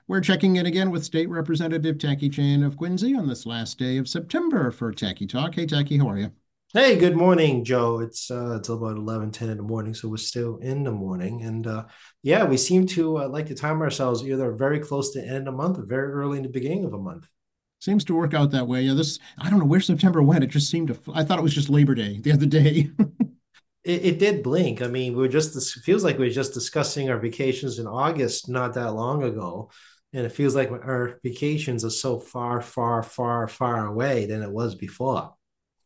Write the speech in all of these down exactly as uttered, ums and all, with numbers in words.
We're checking in again with State Representative Tacky Chan of Quincy on this last day of September for Tacky Talk. Hey, Tacky, how are you? Hey, good morning, Joe. It's uh it's about eleven ten in the morning, so we're still in the morning. And uh yeah, we seem to uh, like to time ourselves either very close to the end of the month or very early in the beginning of a month. Seems to work out that way. Yeah, this, I don't know where September went. It just seemed to, I thought it was just Labor Day the other day. It, it did blink. I mean, we were just this feels like we were just discussing our vacations in August not that long ago. And it feels like our vacations are so far, far, far, far away than it was before.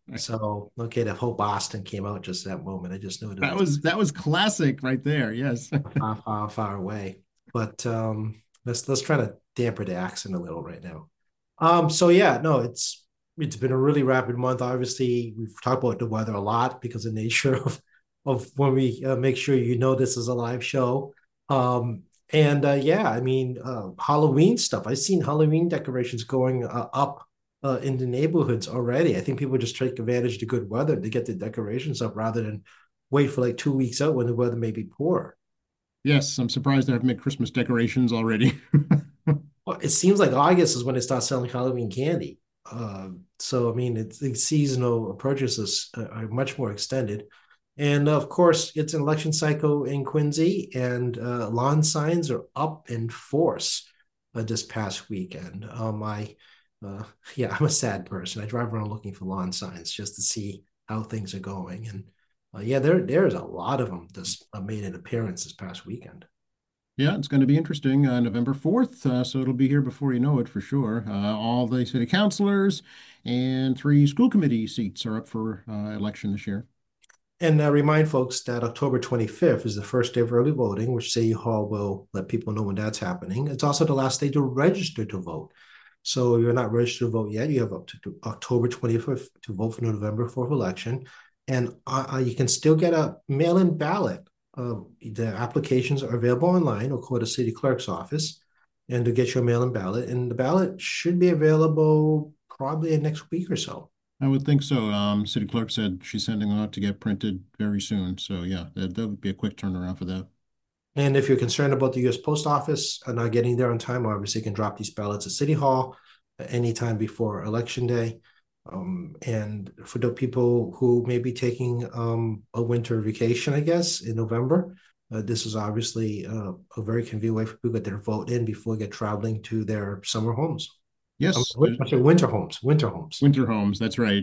So, okay, the whole Boston came out just that moment. I just knew it That was was that was classic right there. Yes. far, far, far away. But um, let's let's try to damper the accent a little right now. Um, so yeah, no, it's it's been a really rapid month. Obviously, we've talked about the weather a lot because of the nature of of when we uh, make sure you know this is a live show. Um, and uh, yeah, I mean uh, Halloween stuff. I've seen Halloween decorations going uh, up uh, in the neighborhoods already. I think people just take advantage of the good weather to get the decorations up rather than wait for like two weeks out when the weather may be poor. Yes, I'm surprised they haven't made Christmas decorations already. Well, it seems like August is when they start selling Halloween candy. Uh, so I mean, it's, it's seasonal purchases are much more extended, and of course, it's an election cycle in Quincy, and uh, lawn signs are up in force uh, this past weekend. Um, I, uh, yeah, I'm a sad person. I drive around looking for lawn signs just to see how things are going, and uh, yeah, there there's a lot of them just uh, made an appearance this past weekend. Yeah, it's going to be interesting. Uh, November fourth, uh, so it'll be here before you know it for sure. Uh, all the city councilors and three school committee seats are up for uh, election this year. And uh, remind folks that October twenty-fifth is the first day of early voting, which City Hall will let people know when that's happening. It's also the last day to register to vote. So if you're not registered to vote yet, you have up to October twenty-fifth to vote for the November fourth election. And uh, you can still get a mail-in ballot. Uh, the applications are available online or call the city clerk's office and to get your mail-in ballot. And the ballot should be available probably in next week or so. I would think so. Um, city clerk said she's sending them out to get printed very soon. So yeah, that, that would be a quick turnaround for that. And if you're concerned about the U S Post Office and not getting there on time, obviously you can drop these ballots at City Hall anytime before Election Day. Um, and for the people who may be taking um, a winter vacation, I guess, in November, uh, this is obviously uh, a very convenient way for people to get their vote in before they get traveling to their summer homes. Um, Yes, I say winter homes, winter homes, winter homes. That's right.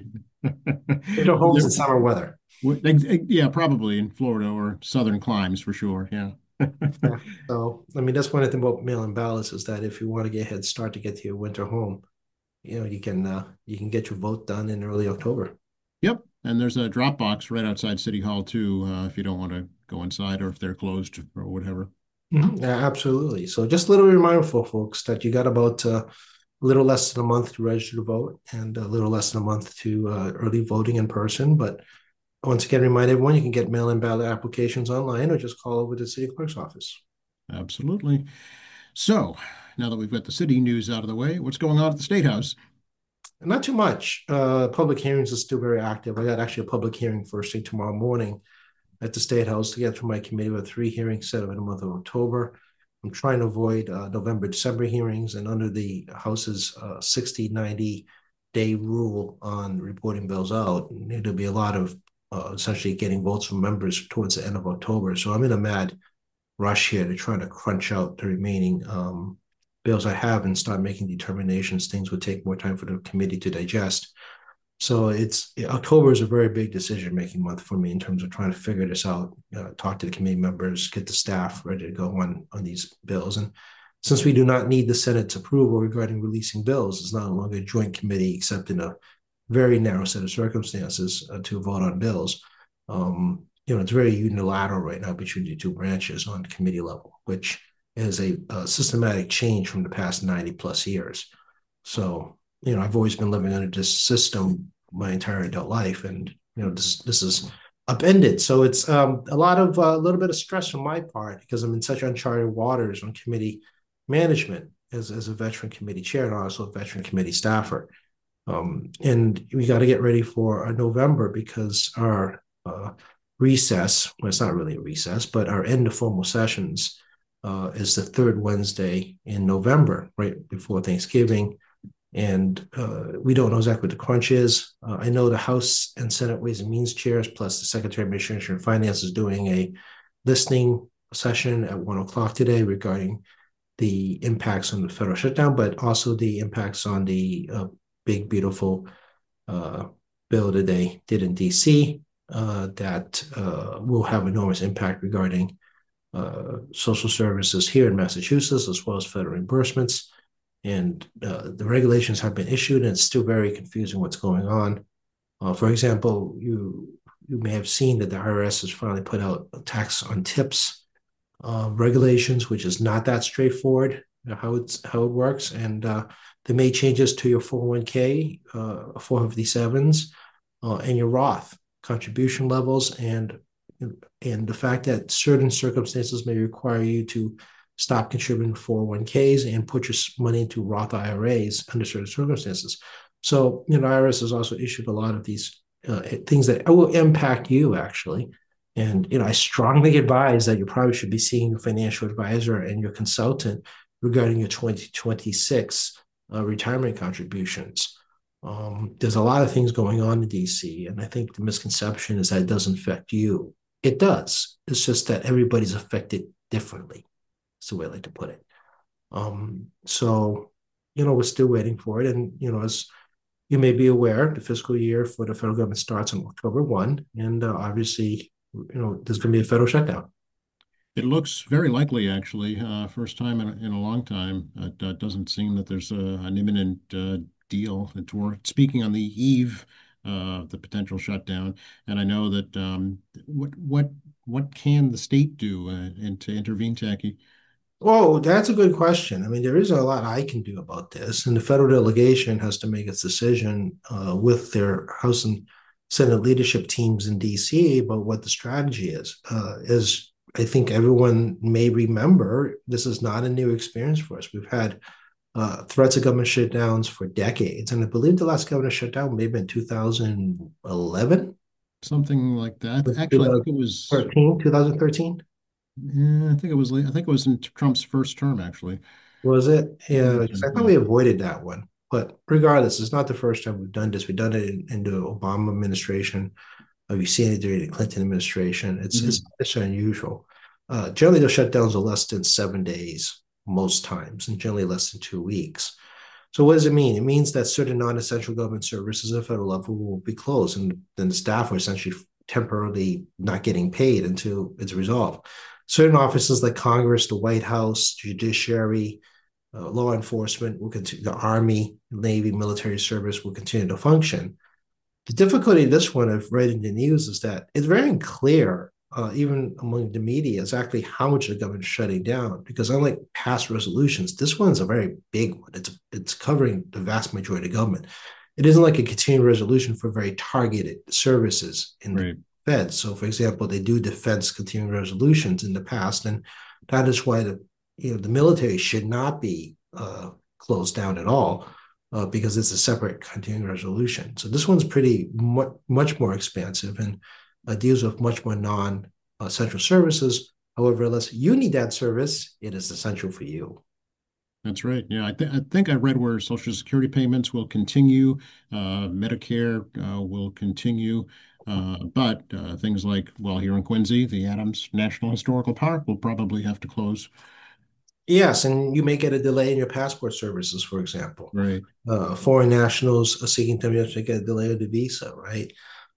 winter homes There- in summer weather. yeah, probably in Florida or southern climes for sure. Yeah. Yeah. So, I mean, that's one thing about mail-in ballots is that if you want to get a head start to get to your winter home, you know, you can uh, you can get your vote done in early October. Yep. And there's a drop box right outside City Hall too, uh, if you don't want to go inside or if they're closed or whatever. Mhm. Yeah, absolutely. So just a little reminder for folks that you got about uh, a little less than a month to register to vote and a little less than a month to uh, early voting in person. But once again, remind everyone you can get mail-in ballot applications online or just call over to the city clerk's office. Absolutely. So now that we've got the city news out of the way, what's going on at the State House? Not too much. Uh, public hearings are still very active. I got actually a public hearing first thing tomorrow morning at the State House to get through my committee with three hearings set up in the month of October. I'm trying to avoid uh, November, December hearings, and under the House's uh, sixty, ninety day rule on reporting bills out, there'll be a lot of uh, essentially getting votes from members towards the end of October. So I'm in a mad rush here to try to crunch out the remaining um, bills I have and start making determinations. Things would take more time for the committee to digest. So it's October is a very big decision making month for me in terms of trying to figure this out, uh, talk to the committee members, get the staff ready to go on on these bills. And since we do not need the Senate's approval regarding releasing bills, it's not longer a joint committee except in a very narrow set of circumstances uh, to vote on bills. Um, you know, it's very unilateral right now between the two branches on the committee level, which is a, a systematic change from the past ninety plus years. So you know, I've always been living under this system my entire adult life, and you know, this this is upended. So it's um, a lot of uh, a little bit of stress on my part because I'm in such uncharted waters on committee management as as a veteran committee chair and also a veteran committee staffer. Um, and we got to get ready for uh, November because our uh, recess, well, it's not really a recess, but our end of formal sessions uh, is the third Wednesday in November, right before Thanksgiving. And uh, we don't know exactly what the crunch is. Uh, I know the House and Senate Ways and Means chairs, plus the Secretary of Administration and Finance, is doing a listening session at one o'clock today regarding the impacts on the federal shutdown, but also the impacts on the uh, big, beautiful uh, bill that they did in D C uh, that uh, will have enormous impact regarding uh, social services here in Massachusetts, as well as federal reimbursements. And uh, the regulations have been issued, and it's still very confusing what's going on. Uh, for example, you you may have seen that the I R S has finally put out a tax on tips uh, regulations, which is not that straightforward how it's how it works. And uh, they made changes to your four oh one k, uh, four fifty-sevens, uh, and your Roth contribution levels, and and the fact that certain circumstances may require you to stop contributing to four oh one k's and put your money into Roth I R As under certain circumstances. So, you know, I R S has also issued a lot of these uh, things that will impact you, actually. And, you know, I strongly advise that you probably should be seeing your financial advisor and your consultant regarding your twenty twenty-six uh, retirement contributions. Um, there's a lot of things going on in D C, and I think the misconception is that it doesn't affect you. It does. It's just that everybody's affected differently. That's the way I like to put it. Um, so, you know, we're still waiting for it. And, you know, as you may be aware, the fiscal year for the federal government starts on October first. And uh, obviously, you know, there's going to be a federal shutdown. It looks very likely, actually. Uh, first time in, a- in a long time. It uh, doesn't seem that there's a, an imminent uh, deal. It's, we're speaking on the eve of the potential shutdown, and I know that um, what what what can the state do uh, and to intervene, Tacky? Oh, that's a good question. I mean, there is a lot I can do about this, and the federal delegation has to make its decision uh, with their House and Senate leadership teams in D C about what the strategy is. Uh, as I think everyone may remember, this is not a new experience for us. We've had uh, threats of government shutdowns for decades, and I believe the last government shutdown may have been two thousand eleven, Something like that. Actually, I think it was. two thousand thirteen, two thousand thirteen. Yeah, I think it was. I think it was in Trump's first term, actually. Was it? Yeah, because I thought Yeah. we avoided that one. But regardless, it's not the first time we've done this. We've done it in, in the Obama administration. Uh, We've seen it during the Clinton administration. It's it's, Mhm. it's unusual. Uh, generally, the shutdowns are less than seven days most times, and generally less than two weeks. So what does it mean? It means that certain non-essential government services at federal level will be closed, and then the staff are essentially temporarily not getting paid until it's resolved. Certain offices like Congress, the White House, Judiciary, uh, law enforcement will continue, the Army, Navy, military service will continue to function. The difficulty of this one I've read in the news is that it's very unclear, uh, even among the media, exactly how much the government is shutting down. Because unlike past resolutions, this one's a very big one. It's it's covering the vast majority of government. It isn't like a continuing resolution for very targeted services in the Right. Fed. So, for example, they do defense continuing resolutions in the past, and that is why the you know the military should not be uh, closed down at all uh, because it's a separate continuing resolution. So this one's pretty much much more expansive and uh, deals with much more non-central uh, services. However, unless you need that service, it is essential for you. That's right. Yeah, I, th I think I read where Social Security payments will continue, uh, Medicare uh, will continue, uh, but uh, things like, well, here in Quincy, the Adams National Historical Park will probably have to close. Yes, and you may get a delay in your passport services, for example. Right. Uh, foreign nationals seeking to get a delay of the visa, right?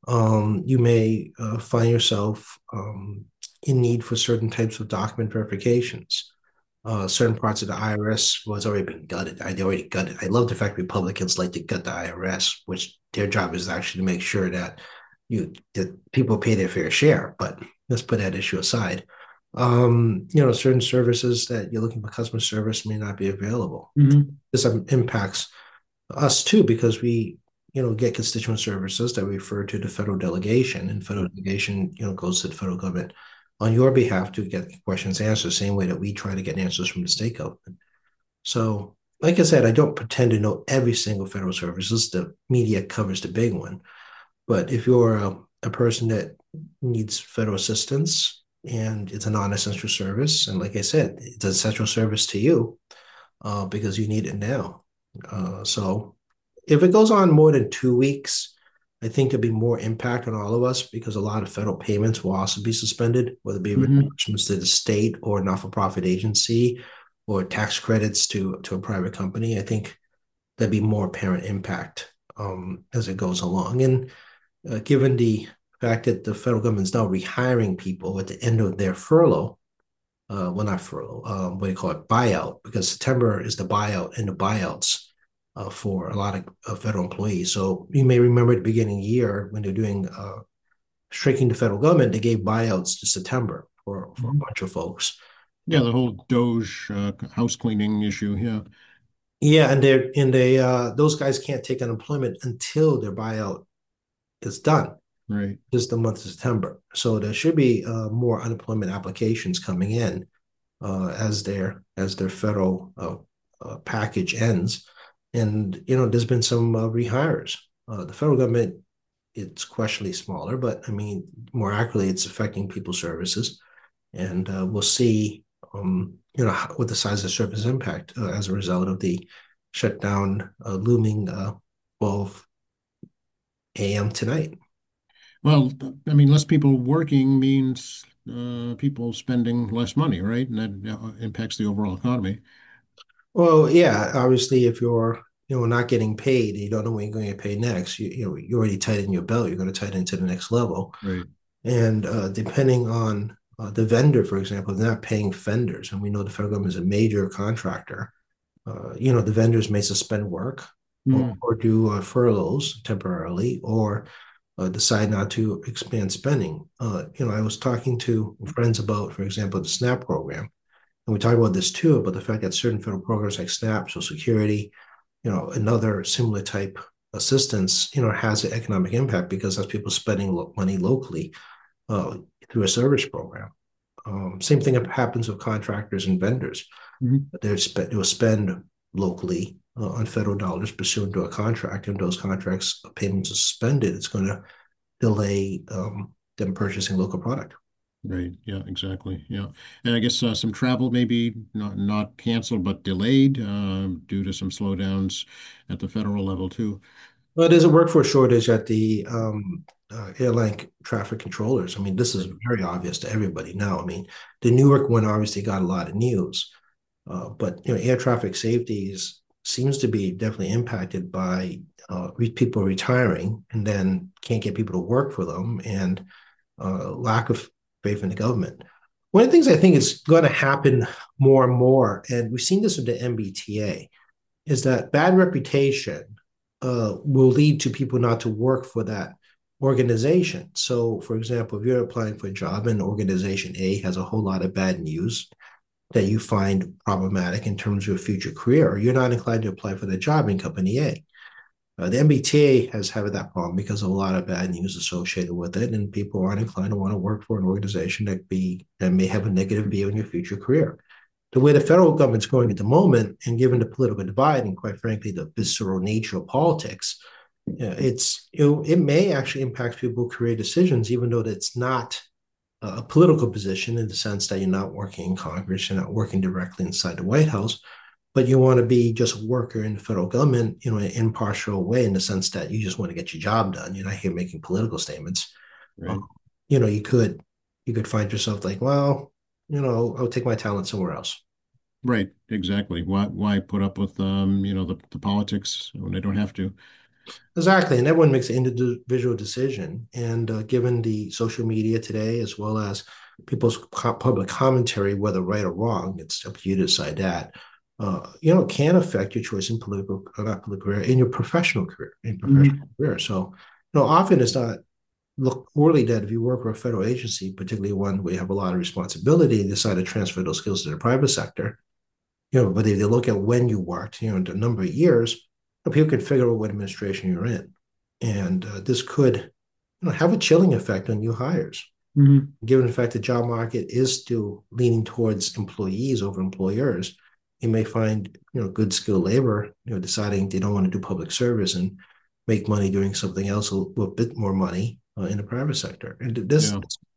Um, you may uh, find yourself um, in need for certain types of document verifications. Uh, certain parts of the I R S was already been gutted. I already gutted. I love the fact Republicans like to gut the I R S, which their job is actually to make sure that you that people pay their fair share. But let's put that issue aside. Um, you know, certain services that you're looking for customer service may not be available. Hmm. This impacts us too because we, you know, get constituent services that refer to the federal delegation, and federal delegation, you know, goes to the federal government on your behalf to get questions answered, same way that we try to get answers from the state government. So, like I said, I don't pretend to know every single federal services. The media covers the big one. But if you're a, a person that needs federal assistance, and it's a non-essential service. And like I said, it's an essential service to you uh, because you need it now. Uh, so if it goes on more than two weeks, I think there'll be more impact on all of us because a lot of federal payments will also be suspended, whether it be Hmm. reimbursements to the state or not-for-profit agency or tax credits to, to a private company. I think there'd be more apparent impact um, as it goes along. And uh, given the fact that the federal government is now rehiring people at the end of their furlough, uh, well, not furlough, um, what do you call it, buyout, because September is the buyout and the buyouts uh, for a lot of uh, federal employees. So you may remember at the beginning of the year when they're doing uh, shrinking the federal government, they gave buyouts to September for, for a Hmm. bunch of folks. Yeah, the whole Doge uh, house cleaning issue. Yeah, Yeah, and they're and they uh, those guys can't take unemployment until their buyout is done. right. Just the month of September. So there should be uh, more unemployment applications coming in uh, as their as their federal uh, uh, package ends. And you know, there's been some uh, rehires. Uh, the federal government, it's questionably smaller, but I mean, more accurately, it's affecting people's services, and uh, we'll see. Um, you know, how, what the size of the service impact uh, as a result of the shutdown uh, looming uh, twelve a m tonight. Well, I mean, less people working means uh, people spending less money, right? And that uh, impacts the overall economy. Well, yeah, obviously, if you're you know not getting paid, you don't know when you're going to get paid next. You you know you already tighten your belt. You're going to tighten to the next level, Right. and uh, depending on uh, the vendor, for example, they're not paying vendors, and we know the federal government is a major contractor. Uh, you know the vendors may suspend work or, Mm. or do uh, furloughs temporarily, or uh, decide not to expand spending. Uh, you know, I was talking to friends about, for example, the SNAP program, and we talk about this too, about the fact that certain federal programs like SNAP, Social Security, you know, another similar type assistance, you know, has an economic impact because that's people spending lo- money locally uh, through a service program. Um, same thing happens with contractors and vendors. Mhm. They're spe- they'll spend locally uh, on federal dollars pursuant to a contract, and those contracts payments are suspended. It's going to delay um, them purchasing local product. Right. Yeah, exactly. Yeah. And I guess uh, some travel maybe not not canceled but delayed um, due to some slowdowns at the federal level too. Well, there's a workforce shortage at the um, uh, airline traffic controllers. I mean, this is Right. very obvious to everybody now. I mean, the Newark one obviously got a lot of news, uh, but you know, air traffic safety is, seems to be definitely impacted by uh, re- people retiring and then can't get people to work for them, and uh, lack of faith in the government. One of the things I think is going to happen more and more, and we've seen this with the M B T A, is that bad reputation uh, will lead to people not to work for that organization. So, for example, if you're applying for a job and organization A has a whole lot of bad news that you find problematic in terms of your future career, you're not inclined to apply for the job in company A. Uh, the M B T A has had that problem because of a lot of bad news associated with it, and people aren't inclined to want to work for an organization that be that may have a negative view on your future career. The way the federal government's going at the moment, and given the political divide and quite frankly the visceral nature of politics, uh, it's you know, it may actually impact people's career decisions, even though it's not a political position in the sense that you're not working in Congress, you're not working directly inside the White House, but you want to be just a worker in the federal government, you know, in an impartial way, in the sense that you just want to get your job done. You're not here making political statements. Um, Right. you know, you could you could find yourself like, well, you know, I'll take my talent somewhere else. Right. Exactly. Why why put up with um, you know, the, the politics when they don't have to? Exactly, and everyone makes an individual decision. And uh, given the social media today, as well as people's co- public commentary, whether right or wrong, it's up to you to decide that. Uh, you know, it can affect your choice in political, uh, not political career, in your professional career, in professional Mhm. career. So, you know, often it's not look poorly that if you work for a federal agency, particularly one where you have a lot of responsibility, and decide to transfer those skills to the private sector, you know, but if they look at when you worked, you know, the number of years, you know, people can figure out what administration you're in. And uh, this could, you know, have a chilling effect on new hires, Mhm. given the fact the job market is still leaning towards employees over employers. You may find, you know, good skilled labor, you know, deciding they don't want to do public service and make money doing something else with a bit more money uh, in the private sector. And this Yeah.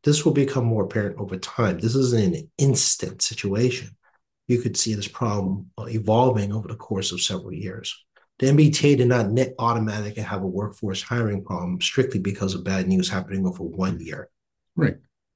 this will become more apparent over time. This isn't an instant situation. You could see this problem uh, evolving over the course of several years. The M B T A did not net automatically have a workforce hiring problem strictly because of bad news happening over one year. Right.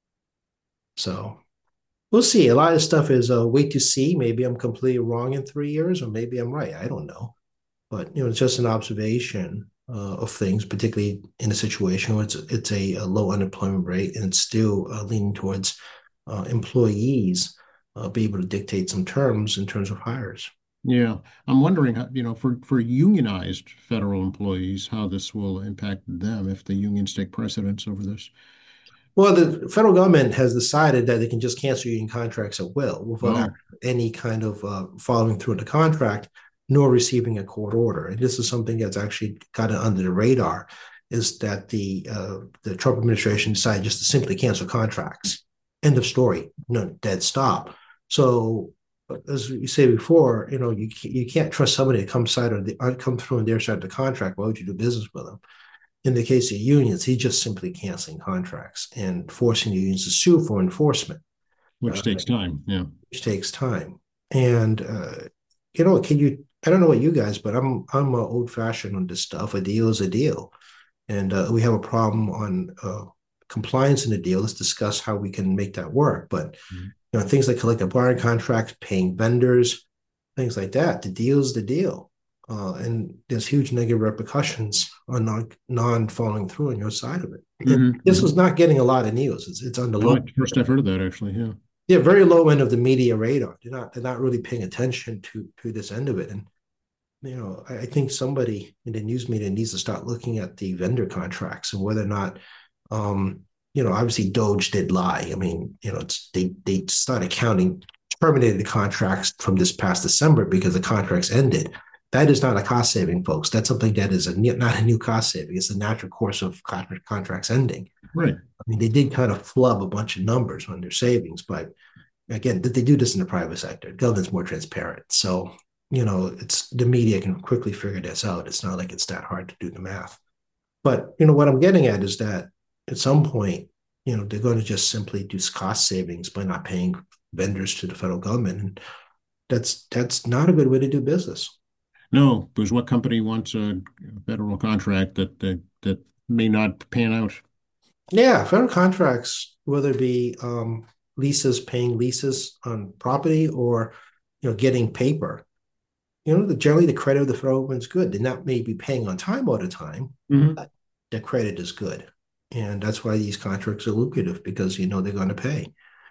So we'll see. A lot of stuff is uh, wait to see. Maybe I'm completely wrong in three years, or maybe I'm right. I don't know. But you know, it's just an observation uh, of things, particularly in a situation where it's it's a, a low unemployment rate and it's still uh, leaning towards uh, employees uh, be able to dictate some terms in terms of hires. Yeah. I'm wondering, how, you know, for, for unionized federal employees, how this will impact them if the unions take precedence over this. Well, the federal government has decided that they can just cancel union contracts at will without Oh, any kind of uh, following through on the contract, nor receiving a court order. And this is something that's actually gotten under the radar, is that the uh, the Trump administration decided just to simply cancel contracts. End of story. No, dead stop. So, as you say before, you know, you you can't trust somebody to come side or the come through on their side of the contract. Why would you do business with them? In the case of unions, he's just simply canceling contracts and forcing the unions to sue for enforcement, which uh, takes time. Yeah. which takes time. And uh, you know, can you? I don't know what you guys, but I'm I'm uh, old fashioned on this stuff. A deal is a deal, and uh, we have a problem on uh, compliance in the deal. Let's discuss how we can make that work. But Mhm. you know, things like collective bargaining contracts, paying vendors, things like that. The deal is the deal. Uh, and there's huge negative repercussions on non, non following through on your side of it. And hmm this hmm was not getting a lot of news. It's, it's on the Oh, low, it's the first I've heard of that actually. Yeah. yeah, very low end of the media radar. They're not they're not really paying attention to to this end of it. And you know, I, I think somebody in the news media needs to start looking at the vendor contracts and whether or not, um, you know, obviously Doge did lie. I mean, you know, it's they they started counting terminated the contracts from this past December because the contracts ended. That is not a cost saving, folks. That's something that is a not a new cost saving. It's the natural course of contracts ending. Right. I mean, they did kind of flub a bunch of numbers on their savings, but again, they do this in the private sector. Government's more transparent, so you know, it's the media can quickly figure this out. It's not like it's that hard to do the math. But you know what I'm getting at is that at some point, you know, they're going to just simply do cost savings by not paying vendors to the federal government, and that's that's not a good way to do business. No, because what company wants a federal contract that that, that may not pan out? Yeah, federal contracts, whether it be um, leases, paying leases on property, or you know, getting paper. You know, the, generally the credit of the federal government's good. They're not maybe paying on time all the time, hmm but the credit is good, and that's why these contracts are lucrative because you know they're going to pay.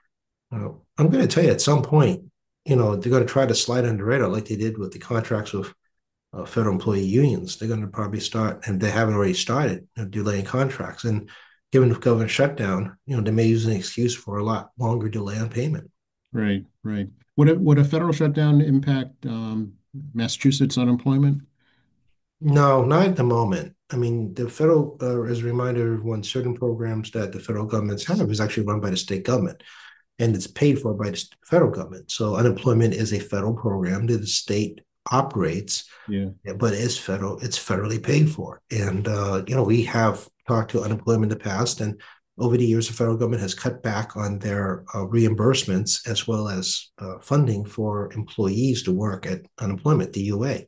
Uh, I'm going to tell you at some point, you know, they're going to try to slide under the radar like they did with the contracts with uh, federal employee unions. They're going to probably start, and they haven't already started, you know, delaying contracts. And given the government shutdown, you know, they may use an excuse for a lot longer delay on payment. Right, right. Would a, would a federal shutdown impact um, Massachusetts unemployment? No, not at the moment. I mean, the federal, uh, as a reminder, one certain programs that the federal governments have is actually run by the state government, and it's paid for by the federal government. So unemployment is a federal program that the state operates, Yeah. but it's federal. It's federally paid for, and uh, you know we have talked to unemployment in the past, and over the years, the federal government has cut back on their uh, reimbursements as well as uh, funding for employees to work at unemployment, D U A.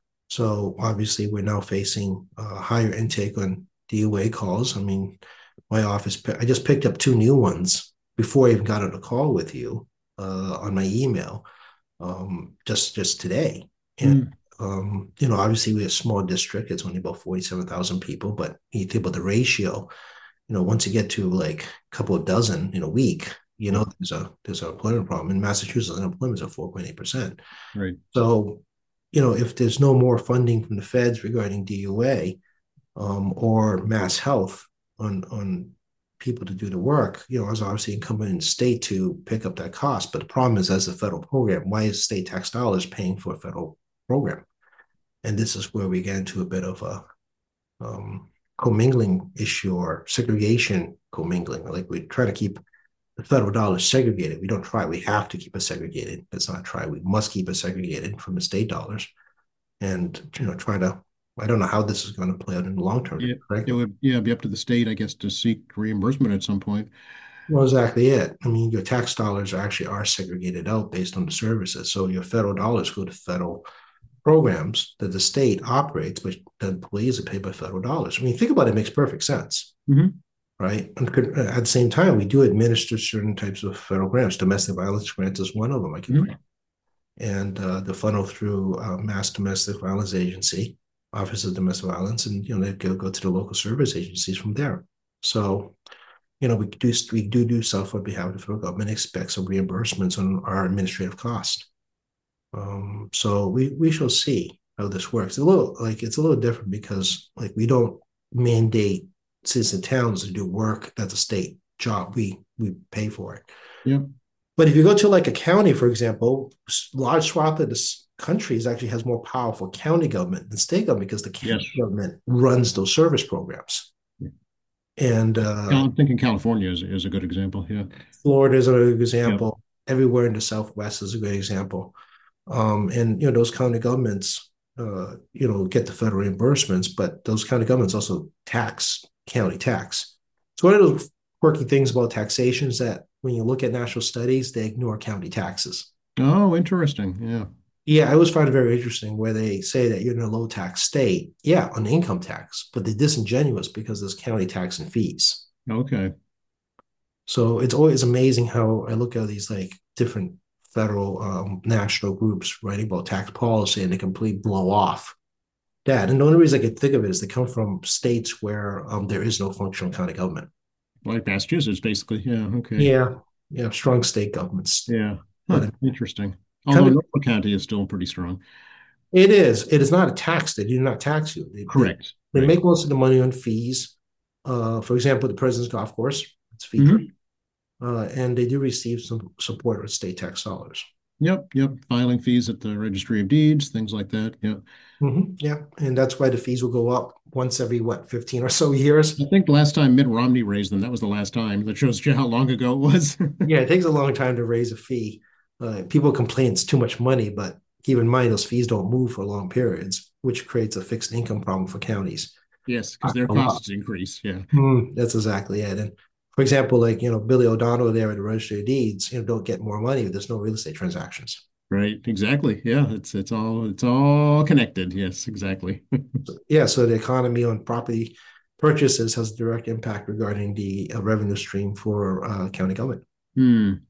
So obviously, we're now facing a higher intake on D U A calls. I mean, my office, I just picked up two new ones before I even got on a call with you uh, on my email um, just just today. And Mm. um, you know, obviously, we're a small district. It's only about forty-seven thousand people, but you think about the ratio. You know, once you get to like a couple of dozen in a week, you Yeah. know, there's a there's an employment problem. In Massachusetts, unemployment is at four point eight percent. Right. So you know, if there's no more funding from the feds regarding D U A um, or mass health on on people to do the work, you know, it's obviously incumbent in the state to pick up that cost. But the problem is, as a federal program, why is state tax dollars paying for a federal program? And this is where we get into a bit of a um, commingling issue or segregation commingling. Like we try to keep the federal dollars segregated. We don't try. We have to keep it segregated. It's not try. We must keep it segregated from the state dollars and you know try to. I don't know how this is going to play out in the long term, Yeah. frankly. It would, yeah, be up to the state, I guess, to seek reimbursement at some point. Well, exactly it. I mean, your tax dollars actually are segregated out based on the services. So your federal dollars go to federal programs that the state operates, but the employees are paid by federal dollars. I mean, think about it, it makes perfect sense, Hmm. right? And at the same time, we do administer certain types of federal grants. Domestic violence grants is one of them, I can Hmm. and uh, the funnel through uh, Mass Domestic Violence Agency, Office of Domestic Violence, and you know they go go to the local service agencies from there. So you know we do we do do stuff on behalf of the federal government, expect some reimbursements on our administrative cost. Um, so we we shall see how this works. A little like it's a little different because like we don't mandate cities and towns to do work that's a state job. We we pay for it. Yep. But if you go to like a county, for example, large swath of this country is actually has more powerful county government than state government because the Yes. county government runs those service programs. And uh, I'm thinking California is, is a good example. Yeah. Florida is an Yep. example. Everywhere in the Southwest is a good example. Um, and you know those county governments, uh, you know, get the federal reimbursements, but those county governments also tax county tax. So one of those quirky things about taxation is that when you look at national studies, they ignore county taxes. Oh, interesting. Yeah. Yeah, I always find it very interesting where they say that you're in a low tax state. Yeah, on income tax, but they're disingenuous because there's county tax and fees. Okay. So it's always amazing how I look at these like different federal um, national groups writing about tax policy and they completely blow off that. And the only reason I can think of it is they come from states where um, there is no functional county government. Like Massachusetts, basically. Yeah. Okay. Yeah, yeah, strong state governments. Yeah. Huh. But Interesting. Although county, Norfolk County is still pretty strong. it is. It is not a tax. They do not tax you. They, they, Correct. they Right. make most of the money on fees. Uh, for example, the President's Golf Course, it's fee free. Hmm. Uh, and they do receive some support with state tax dollars. Yep. Yep. Filing fees at the Registry of Deeds, things like that. Yeah. Mm-hmm. Yeah, and that's why the fees will go up once every what fifteen or so years. I think the last time Mitt Romney raised them, that was the last time. That shows you how long ago it was. Yeah, it takes a long time to raise a fee. Uh, people complain it's too much money, but keep in mind those fees don't move for long periods, which creates a fixed income problem for counties. Yes, because their A lot. costs increase. Yeah. Mm, that's exactly it. And for example, like you know, Billy O'Donnell there at the Registry of Deeds, you know, don't get more money if there's no real estate transactions. Right. Exactly. Yeah. It's it's all it's all connected. Yes. Exactly. So, yeah, so the economy on property purchases has a direct impact regarding the uh, revenue stream for uh, county government. Hmm.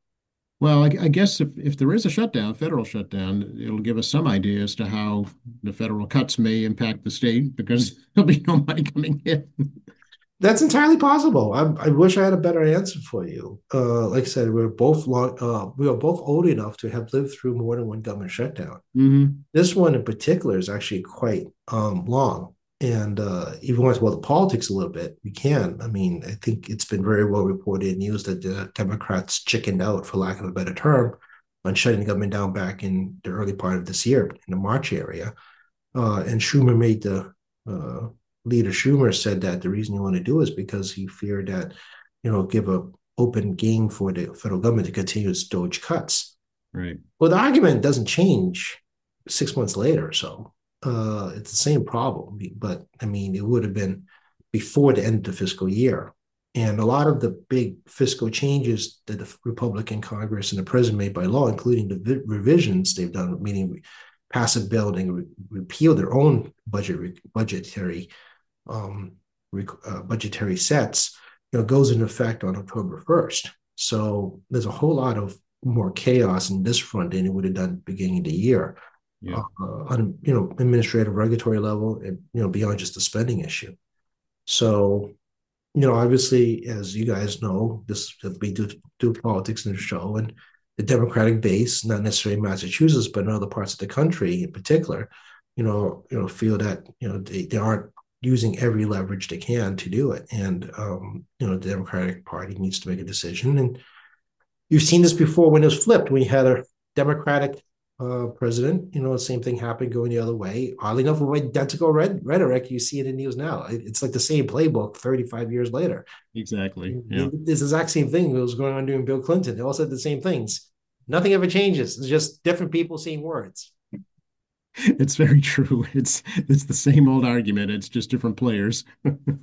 Well, I, I guess if, if there is a shutdown, federal shutdown, it'll give us some idea as to how the federal cuts may impact the state because there'll be no money coming in. That's entirely possible. I, I wish I had a better answer for you. Uh, like I said, we're both long, uh, we are both old enough to have lived through more than one government shutdown. Hmm. This one in particular is actually quite um, long. And uh, if you want to talk about the politics a little bit, we can. I mean, I think it's been very well reported in news that the Democrats chickened out, for lack of a better term, on shutting the government down back in the early part of this year, in the March area. Uh, and Schumer made the uh, leader Schumer said that the reason you want to do is because he feared that, you know, give a open game for the federal government to continue its Doge cuts. Right. Well, the argument doesn't change six months later or so. Uh, it's the same problem, but I mean, it would have been before the end of the fiscal year. And a lot of the big fiscal changes that the Republican Congress and the president made by law, including the revisions they've done, meaning pass a bill and re- repeal their own budget budgetary um, uh, budgetary sets, you know, goes into effect on October first. So there's a whole lot of more chaos in this front than it would have done beginning of the year, Yeah. uh, on you know administrative regulatory level, and you know beyond just the spending issue. So you know, obviously, as you guys know, this we do do politics in the show, and the Democratic base, not necessarily Massachusetts, but in other parts of the country in particular, you know, you know, feel that you know they, they aren't using every leverage they can to do it, and um, you know, the Democratic Party needs to make a decision. And you've seen this before when it was flipped, when you had a Democratic uh, president, you know, the same thing happened going the other way. Oddly enough, with identical red, rhetoric, you see it in news now. It's like the same playbook thirty-five years later. Exactly. Yeah. It's the exact same thing that was going on during Bill Clinton. They all said the same things. Nothing ever changes. It's just different people saying words. It's very true. It's it's the same old argument. It's just different players.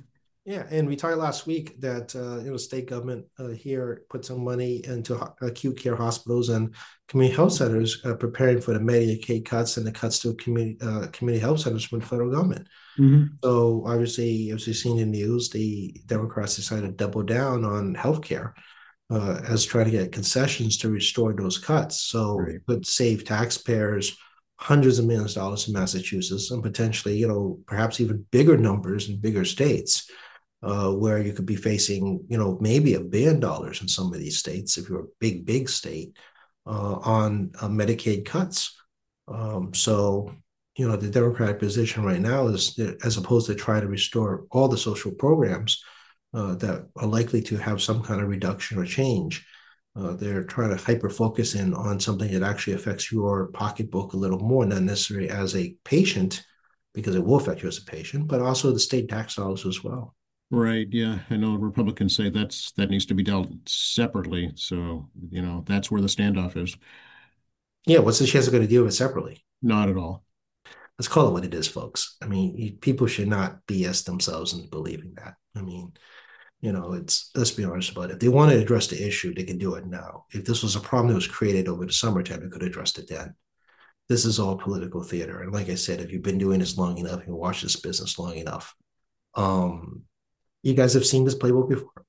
Yeah, and we talked last week that uh, you know state government uh, here put some money into ho- acute care hospitals and community health centers, uh, preparing for the Medicaid cuts and the cuts to community uh, community health centers from the federal government. Hmm. So obviously, as you've seen in the news, the Democrats decided to double down on healthcare uh, as trying to get concessions to restore those cuts. So it Right. could save taxpayers hundreds of millions of dollars in Massachusetts and potentially, you know, perhaps even bigger numbers in bigger states uh, where you could be facing, you know, maybe a billion dollars in some of these states if you're a big, big state uh, on uh, Medicaid cuts. Um, so, you know, the Democratic position right now is, as opposed to trying to restore all the social programs uh, that are likely to have some kind of reduction or change, uh, they're trying to hyper focus in on something that actually affects your pocketbook a little more, not necessarily as a patient, because it will affect you as a patient, but also the state tax dollars as well. Right. Yeah. I know Republicans say that's that needs to be dealt separately. So, you know, that's where the standoff is. Yeah, what's the chance of going to deal with it separately? Not at all. Let's call it what it is, folks. I mean, you, people should not B S themselves into believing that. I mean, you know, it's let's be honest about it. If they want to address the issue, they can do it now. If this was a problem that was created over the summertime, they could have addressed it then. This is all political theater. And like I said, if you've been doing this long enough, you watch this business long enough, um, you guys have seen this playbook before.